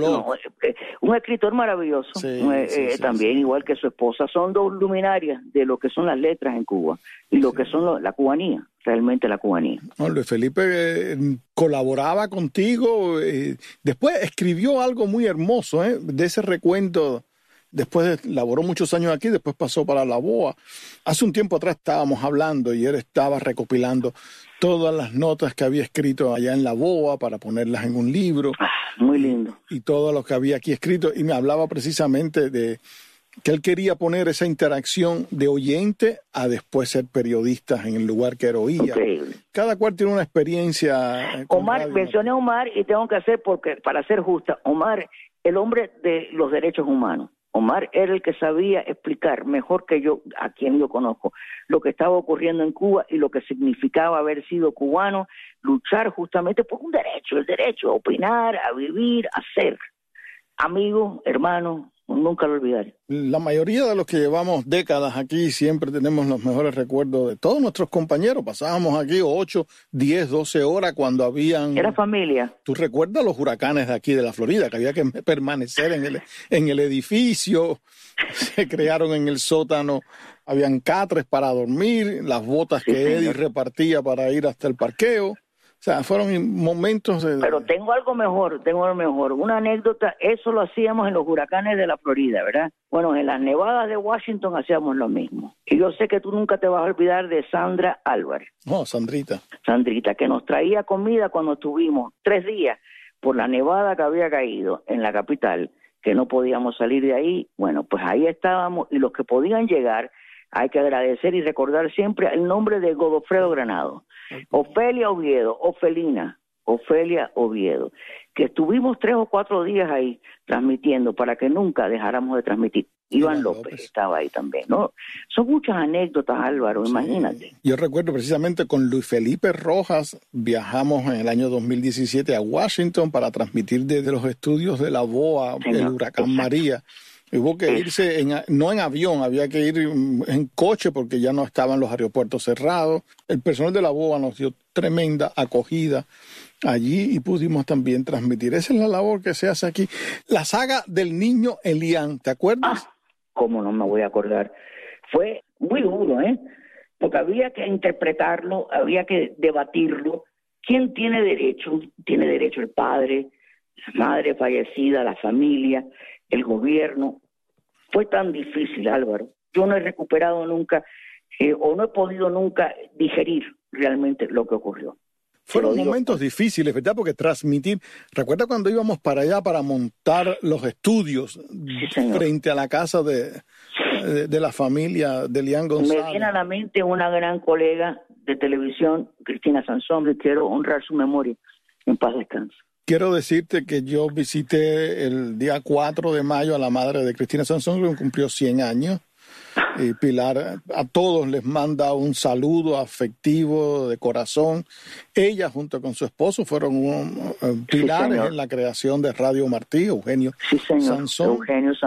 un escritor maravilloso, también, igual que su esposa. Son dos luminarias de lo que son las letras en Cuba y lo que son la cubanía, realmente la cubanía. No, Luis Felipe colaboraba contigo, después escribió algo muy hermoso, de ese recuento. Después laboró muchos años aquí, después pasó para la BOA. Hace un tiempo atrás estábamos hablando y él estaba recopilando todas las notas que había escrito allá en la BOA para ponerlas en un libro. Muy lindo. Y todo lo que había aquí escrito. Y me hablaba precisamente de que él quería poner esa interacción de oyente a después ser periodistas en el lugar que él oía. Increíble. Cada cual tiene una experiencia. Omar, mencioné a Omar y tengo que hacer, porque para ser justa, Omar, el hombre de los derechos humanos. Omar era el que sabía explicar mejor que yo, a quien yo conozco, lo que estaba ocurriendo en Cuba y lo que significaba haber sido cubano, luchar justamente por un derecho, el derecho a opinar, a vivir, a ser. Amigo, hermano, nunca lo olvidaré. La mayoría de los que llevamos décadas aquí siempre tenemos los mejores recuerdos de todos nuestros compañeros. Pasábamos aquí 8, 10, 12 horas cuando habían... Era familia. ¿Tú recuerdas los huracanes de aquí de la Florida? Que había que permanecer en el edificio. Se crearon en el sótano. Habían catres para dormir, las botas que Eddie repartía para ir hasta el parqueo. O sea, fueron momentos... Pero tengo algo mejor. Una anécdota, eso lo hacíamos en los huracanes de la Florida, ¿verdad? Bueno, en las nevadas de Washington hacíamos lo mismo. Y yo sé que tú nunca te vas a olvidar de Sandra Álvarez. No, Sandrita. Sandrita, que nos traía comida cuando estuvimos 3 días por la nevada que había caído en la capital, que no podíamos salir de ahí. Bueno, pues ahí estábamos, y los que podían llegar, hay que agradecer y recordar siempre el nombre de Godofredo Granado. Ofelia Oviedo, Ofelia Oviedo, que estuvimos 3 o 4 días ahí transmitiendo para que nunca dejáramos de transmitir. Iván López estaba ahí también, ¿no? Son muchas anécdotas, Álvaro, imagínate. Yo recuerdo precisamente con Luis Felipe Rojas, viajamos en el año 2017 a Washington para transmitir desde los estudios de la BOA, el huracán María. Hubo que irse, no en avión, había que ir en coche porque ya no estaban los aeropuertos cerrados. El personal de la BOA nos dio tremenda acogida allí y pudimos también transmitir. Esa es la labor que se hace aquí. La saga del niño Elian, ¿te acuerdas? ¿Cómo no me voy a acordar? Fue muy duro, porque había que interpretarlo, había que debatirlo. ¿Quién tiene derecho? Tiene derecho el padre, la madre fallecida, la familia, el gobierno. Fue tan difícil, Álvaro. Yo no he recuperado nunca o no he podido nunca digerir realmente lo que ocurrió. Fueron momentos difíciles, ¿verdad? Porque transmitir... ¿Recuerda cuando íbamos para allá para montar los estudios frente a la casa de la familia de Elian González? Me viene a la mente una gran colega de televisión, Cristina Sansón, que quiero honrar su memoria. En paz descanse. Quiero decirte que yo visité el día 4 de mayo a la madre de Cristina Sansón, que cumplió 100 años. Y Pilar a todos les manda un saludo afectivo de corazón. Ella junto con su esposo fueron pilares en la creación de Radio Martí, Eugenio Sansón.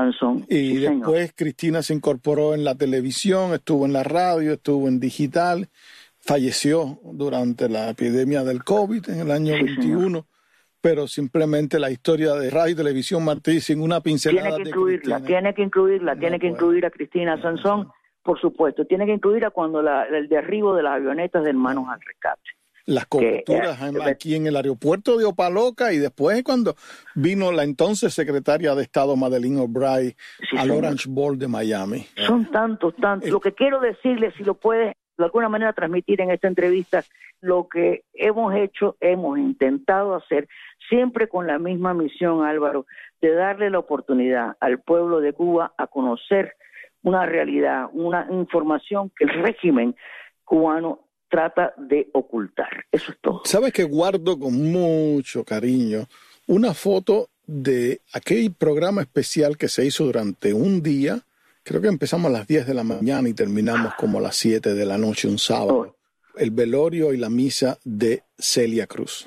Y después Cristina se incorporó en la televisión, estuvo en la radio, estuvo en digital, falleció durante la epidemia del COVID en el año 21. Pero simplemente la historia de Radio y Televisión Martí sin una pincelada tiene que incluir a Cristina Sansón, por supuesto, tiene que incluirla cuando el derribo de las avionetas de Hermanos al Rescate. Las coberturas aquí en el aeropuerto de Opa-locka y después cuando vino la entonces secretaria de Estado Madeleine Albright al Orange Bowl de Miami. Son tantos. Lo que quiero decirle, si lo puedes de alguna manera transmitir en esta entrevista, lo que hemos hecho, hemos intentado hacer, siempre con la misma misión, Álvaro, de darle la oportunidad al pueblo de Cuba a conocer una realidad, una información que el régimen cubano trata de ocultar. Eso es todo. ¿Sabes que guardo con mucho cariño una foto de aquel programa especial que se hizo durante un día? Creo que empezamos a las 10 de la mañana y terminamos como a las 7 de la noche un sábado. El velorio y la misa de Celia Cruz.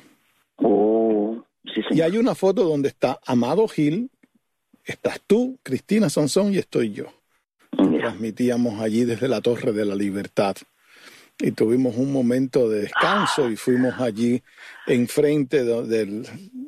Sí, y hay una foto donde está Amado Gil, estás tú, Cristina Sansón y estoy yo. Transmitíamos allí desde la Torre de la Libertad. Y tuvimos un momento de descanso y fuimos allí enfrente donde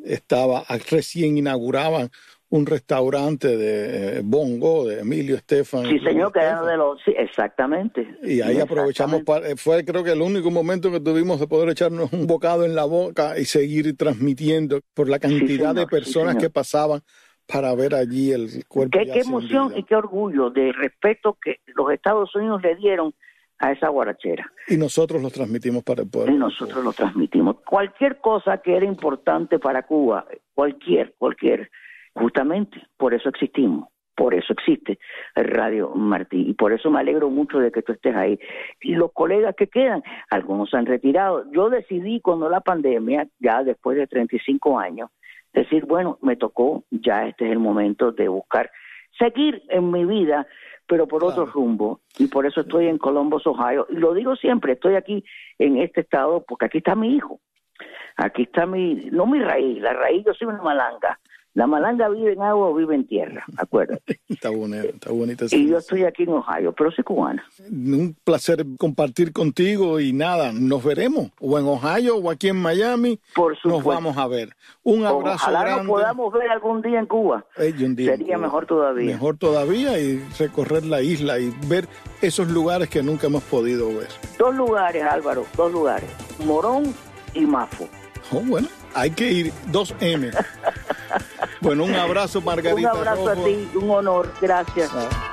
recién inauguraban un restaurante de Bongo, de Emilio Estefan. Sí, señor, que era sí, exactamente. Y ahí aprovechamos, fue creo que el único momento que tuvimos de poder echarnos un bocado en la boca y seguir transmitiendo por la cantidad de personas que pasaban para ver allí el cuerpo. Qué emoción y qué orgullo de respeto que los Estados Unidos le dieron a esa guarachera. Y nosotros los transmitimos para el pueblo. Y nosotros lo transmitimos. Cualquier cosa que era importante para Cuba, cualquier, justamente por eso existimos, por eso existe el Radio Martí, y por eso me alegro mucho de que tú estés ahí. Y los colegas que quedan, algunos se han retirado. Yo decidí cuando la pandemia, ya después de 35 años, decir, bueno, me tocó, ya este es el momento de buscar, seguir en mi vida, pero por otro rumbo, y por eso estoy en Columbus, Ohio, y lo digo siempre, estoy aquí en este estado porque aquí está mi hijo, aquí está no mi raíz, la raíz, yo soy una malanga. La malanga vive en agua o vive en tierra, acuérdate. Está bonita. Y yo estoy aquí en Ohio, pero soy cubana. Un placer compartir contigo y nada, nos veremos, o en Ohio o aquí en Miami, nos vamos a ver. Un abrazo grande. Ojalá nos podamos ver algún día en Cuba. Sería mejor todavía. Mejor todavía y recorrer la isla y ver esos lugares que nunca hemos podido ver. 2 lugares, Álvaro, 2 lugares, Morón y Mafo. Oh, bueno, hay que ir, 2M. Bueno, un abrazo, Margarita. Un abrazo Rojo. a ti, un honor, gracias.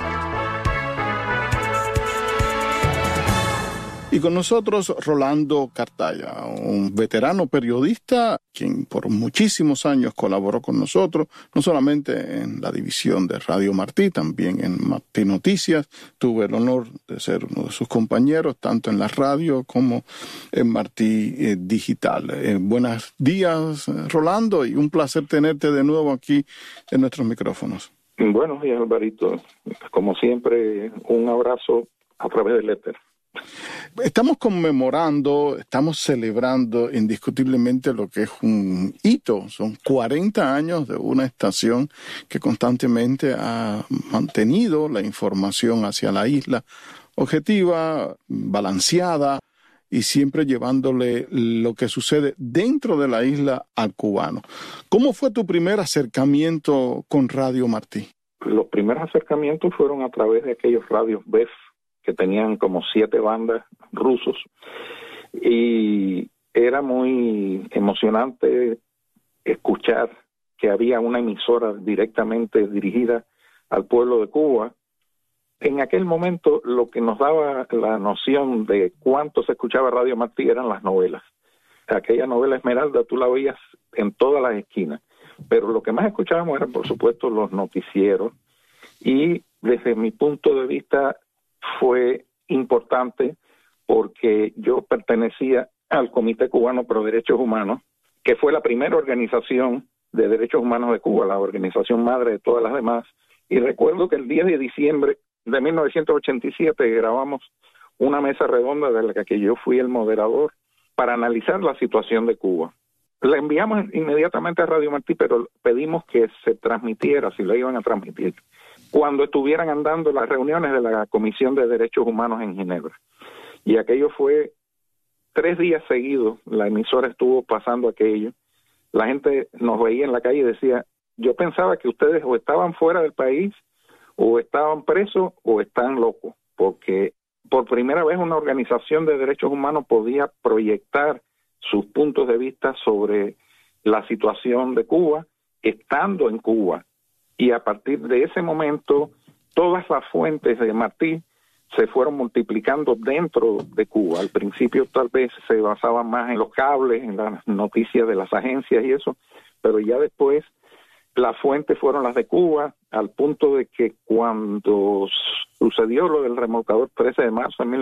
Y con nosotros Rolando Cartaya, un veterano periodista quien por muchísimos años colaboró con nosotros, no solamente en la división de Radio Martí, también en Martí Noticias. Tuve el honor de ser uno de sus compañeros, tanto en la radio como en Martí Digital. Buenos días, Rolando, y un placer tenerte de nuevo aquí en nuestros micrófonos. Buenos días, Alvarito. Como siempre, un abrazo a través del éter. Estamos conmemorando, estamos celebrando indiscutiblemente lo que es un hito. Son 40 años de una estación que constantemente ha mantenido la información hacia la isla objetiva, balanceada y siempre llevándole lo que sucede dentro de la isla al cubano. ¿Cómo fue tu primer acercamiento con Radio Martí? Los primeros acercamientos fueron a través de aquellos radios BEF que tenían como 7 bandas rusos, y era muy emocionante escuchar que había una emisora directamente dirigida al pueblo de Cuba. En aquel momento lo que nos daba la noción de cuánto se escuchaba Radio Martí eran las novelas. Aquella novela Esmeralda tú la veías en todas las esquinas, pero lo que más escuchábamos eran, por supuesto, los noticieros, y desde mi punto de vista fue importante porque yo pertenecía al Comité Cubano Pro Derechos Humanos, que fue la primera organización de derechos humanos de Cuba, la organización madre de todas las demás, y recuerdo que el 10 de diciembre de 1987 grabamos una mesa redonda de la que yo fui el moderador para analizar la situación de Cuba. La enviamos inmediatamente a Radio Martí, pero pedimos que se transmitiera, si la iban a transmitir, cuando estuvieran andando las reuniones de la Comisión de Derechos Humanos en Ginebra. Y aquello fue 3 días seguidos, la emisora estuvo pasando aquello. La gente nos veía en la calle y decía, yo pensaba que ustedes o estaban fuera del país, o estaban presos, o están locos, porque por primera vez una organización de derechos humanos podía proyectar sus puntos de vista sobre la situación de Cuba, estando en Cuba. Y a partir de ese momento, todas las fuentes de Martí se fueron multiplicando dentro de Cuba. Al principio tal vez se basaban más en los cables, en las noticias de las agencias y eso, pero ya después las fuentes fueron las de Cuba, al punto de que cuando sucedió lo del remolcador 13 de marzo de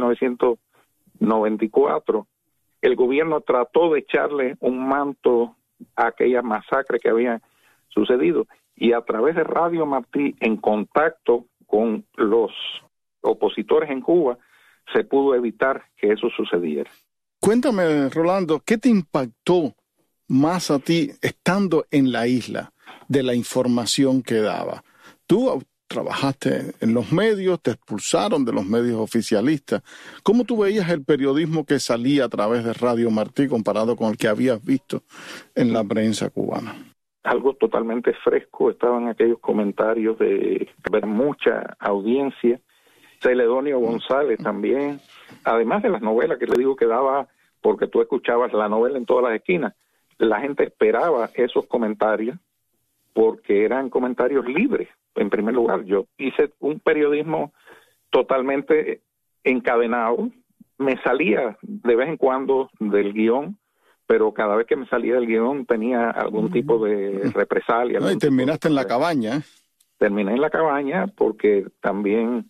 1994, el gobierno trató de echarle un manto a aquella masacre que había sucedido, y a través de Radio Martí, en contacto con los opositores en Cuba, se pudo evitar que eso sucediera. Cuéntame, Rolando, ¿qué te impactó más a ti estando en la isla de la información que daba? Tú trabajaste en los medios, te expulsaron de los medios oficialistas. ¿Cómo tú veías el periodismo que salía a través de Radio Martí comparado con el que habías visto en la prensa cubana? Algo totalmente fresco, estaban aquellos comentarios de ver mucha audiencia. Celedonio González también, además de las novelas que te digo que daba, porque tú escuchabas la novela en todas las esquinas, la gente esperaba esos comentarios porque eran comentarios libres. En primer lugar, yo hice un periodismo totalmente encadenado, me salía de vez en cuando del guión, pero cada vez que me salía del guión tenía algún tipo de represalia. No, y terminaste en la cabaña. Terminé en la cabaña porque también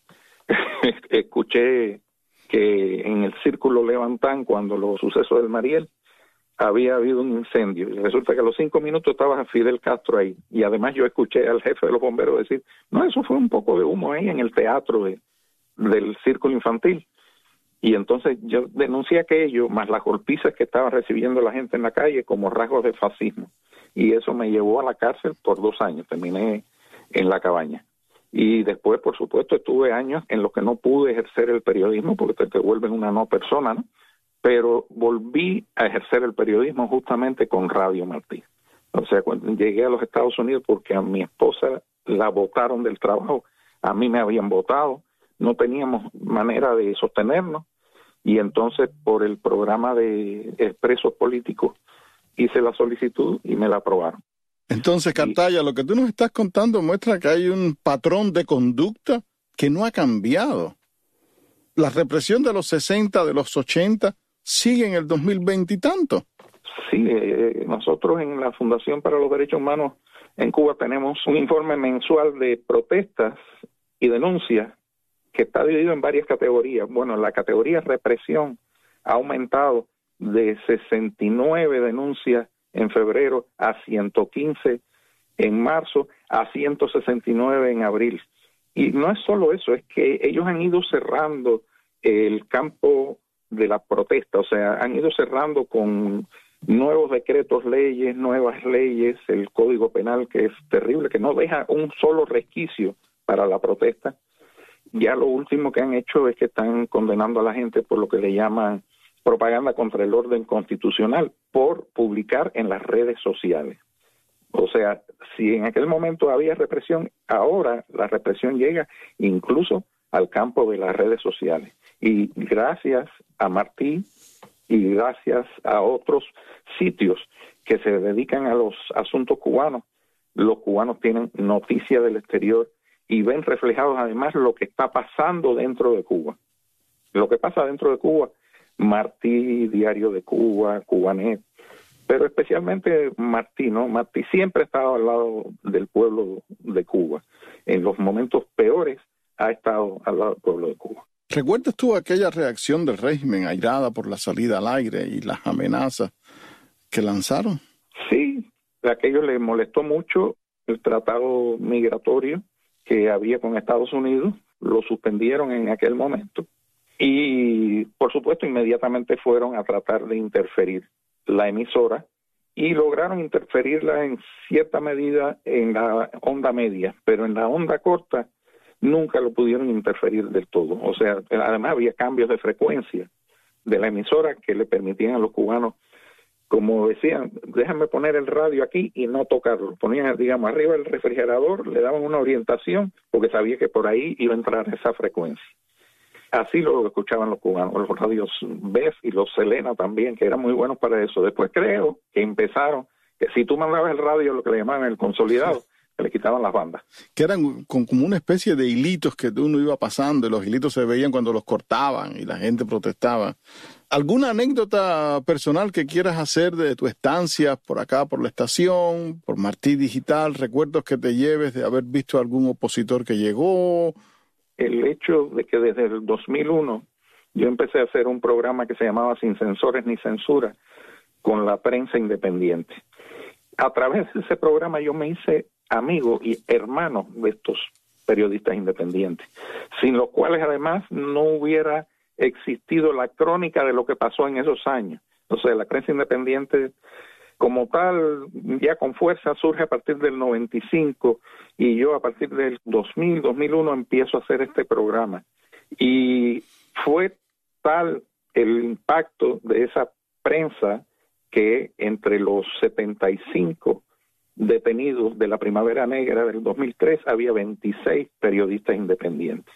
escuché que en el Círculo Levantán, cuando los sucesos del Mariel, había habido un incendio. Y resulta que a los 5 minutos estaba Fidel Castro ahí. Y además yo escuché al jefe de los bomberos decir, no, eso fue un poco de humo ahí en el teatro del Círculo Infantil. Y entonces yo denuncié aquello, más las golpizas que estaba recibiendo la gente en la calle como rasgos de fascismo. Y eso me llevó a la cárcel por 2 años. Terminé en la cabaña. Y después, por supuesto, estuve años en los que no pude ejercer el periodismo porque te vuelven una no persona, ¿no? Pero volví a ejercer el periodismo justamente con Radio Martí. O sea, cuando llegué a los Estados Unidos, porque a mi esposa la botaron del trabajo, a mí me habían botado, no teníamos manera de sostenernos, y entonces por el programa de expresos políticos hice la solicitud y me la aprobaron. Entonces, Cartaya, lo que tú nos estás contando muestra que hay un patrón de conducta que no ha cambiado. La represión de los 60, de los 80, sigue en el 2020 y tanto. Sí, nosotros en la Fundación para los Derechos Humanos en Cuba tenemos un informe mensual de protestas y denuncias que está dividido en varias categorías. Bueno, la categoría represión ha aumentado de 69 denuncias en febrero a 115 en marzo a 169 en abril. Y no es solo eso, es que ellos han ido cerrando el campo de la protesta, o sea, han ido cerrando con nuevos decretos, leyes, nuevas leyes, el Código Penal, que es terrible, que no deja un solo resquicio para la protesta. Ya lo último que han hecho es que están condenando a la gente por lo que le llaman propaganda contra el orden constitucional, por publicar en las redes sociales. O sea, si en aquel momento había represión, ahora la represión llega incluso al campo de las redes sociales. Y gracias a Martí y gracias a otros sitios que se dedican a los asuntos cubanos, los cubanos tienen noticia del exterior y ven reflejados además lo que está pasando dentro de Cuba. Lo que pasa dentro de Cuba, Martí, Diario de Cuba, Cubanet, pero especialmente Martí, ¿no? Martí siempre ha estado al lado del pueblo de Cuba. En los momentos peores ha estado al lado del pueblo de Cuba. ¿Recuerdas tú aquella reacción del régimen airada por la salida al aire y las amenazas que lanzaron? Sí, a aquello le molestó mucho el tratado migratorio que había con Estados Unidos, lo suspendieron en aquel momento y por supuesto inmediatamente fueron a tratar de interferir la emisora y lograron interferirla en cierta medida en la onda media, pero en la onda corta nunca lo pudieron interferir del todo. O sea, además había cambios de frecuencia de la emisora que le permitían a los cubanos, como decían, déjame poner el radio aquí y no tocarlo. Ponían, digamos, arriba del refrigerador, le daban una orientación porque sabía que por ahí iba a entrar esa frecuencia. Así lo escuchaban los cubanos, los radios BEF y los Selena también, que eran muy buenos para eso. Después creo que empezaron, que si tú mandabas el radio, lo que le llamaban el consolidado, que le quitaban las bandas. Que eran como una especie de hilitos que uno iba pasando, y los hilitos se veían cuando los cortaban y la gente protestaba. ¿Alguna anécdota personal que quieras hacer de tu estancia por acá, por la estación, por Martí Digital? ¿Recuerdos que te lleves de haber visto algún opositor que llegó? El hecho de que desde el 2001 yo empecé a hacer un programa que se llamaba Sin Censores ni Censura con la prensa independiente. A través de ese programa yo me hice amigo y hermano de estos periodistas independientes, sin los cuales además no hubiera existido la crónica de lo que pasó en esos años. O sea, la prensa independiente como tal, ya con fuerza, surge a partir del 95 y yo a partir del 2000, 2001 empiezo a hacer este programa. Y fue tal el impacto de esa prensa que entre los 75 detenidos de la Primavera Negra del 2003 había 26 periodistas independientes.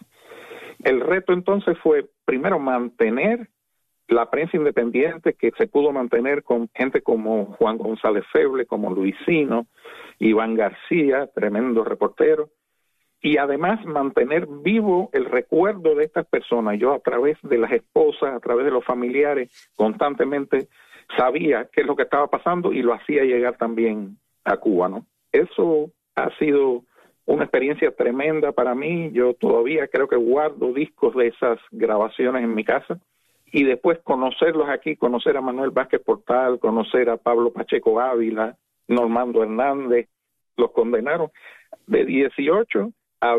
El reto entonces fue primero mantener la prensa independiente, que se pudo mantener con gente como Juan González Feble, como Luisino, Iván García, tremendo reportero, y además mantener vivo el recuerdo de estas personas. Yo a través de las esposas, a través de los familiares, constantemente sabía qué es lo que estaba pasando y lo hacía llegar también a Cuba, ¿no? Eso ha sido una experiencia tremenda para mí. Yo todavía creo que guardo discos de esas grabaciones en mi casa. Y después conocerlos aquí, conocer a Manuel Vázquez Portal, conocer a Pablo Pacheco Ávila, Normando Hernández, los condenaron de 18 a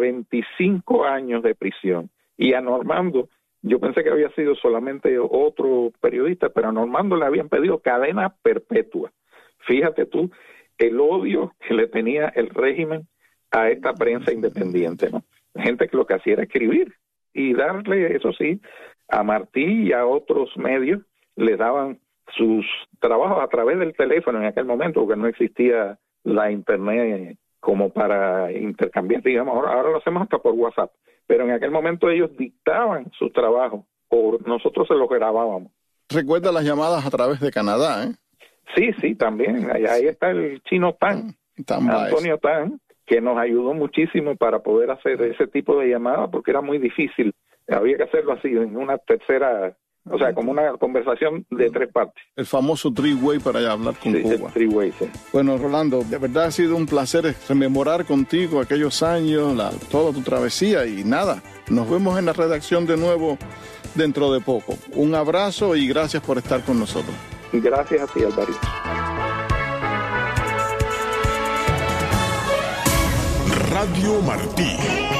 25 años de prisión. Y a Normando, yo pensé que había sido solamente otro periodista, pero a Normando le habían pedido cadena perpetua. Fíjate tú el odio que le tenía el régimen a esta prensa independiente, ¿no? Gente que lo que hacía era escribir y darle, eso sí, a Martí y a otros medios le daban sus trabajos a través del teléfono en aquel momento, porque no existía la internet como para intercambiar, digamos, ahora lo hacemos hasta por WhatsApp, pero en aquel momento ellos dictaban sus trabajos o nosotros se los grabábamos. Recuerda las llamadas a través de Canadá, ¿eh? Sí, también, ahí está el chino Tan, Antonio Tan, que nos ayudó muchísimo para poder hacer ese tipo de llamadas, porque era muy difícil. Había que hacerlo así, en una tercera, o sea, como una conversación de 3 partes. El famoso three-way para hablar con Cuba. El three-way, sí. Bueno, Rolando, de verdad ha sido un placer rememorar contigo aquellos años, toda tu travesía y nada. Nos vemos en la redacción de nuevo dentro de poco. Un abrazo y gracias por estar con nosotros. Gracias a ti, Alvarito. Radio Martí.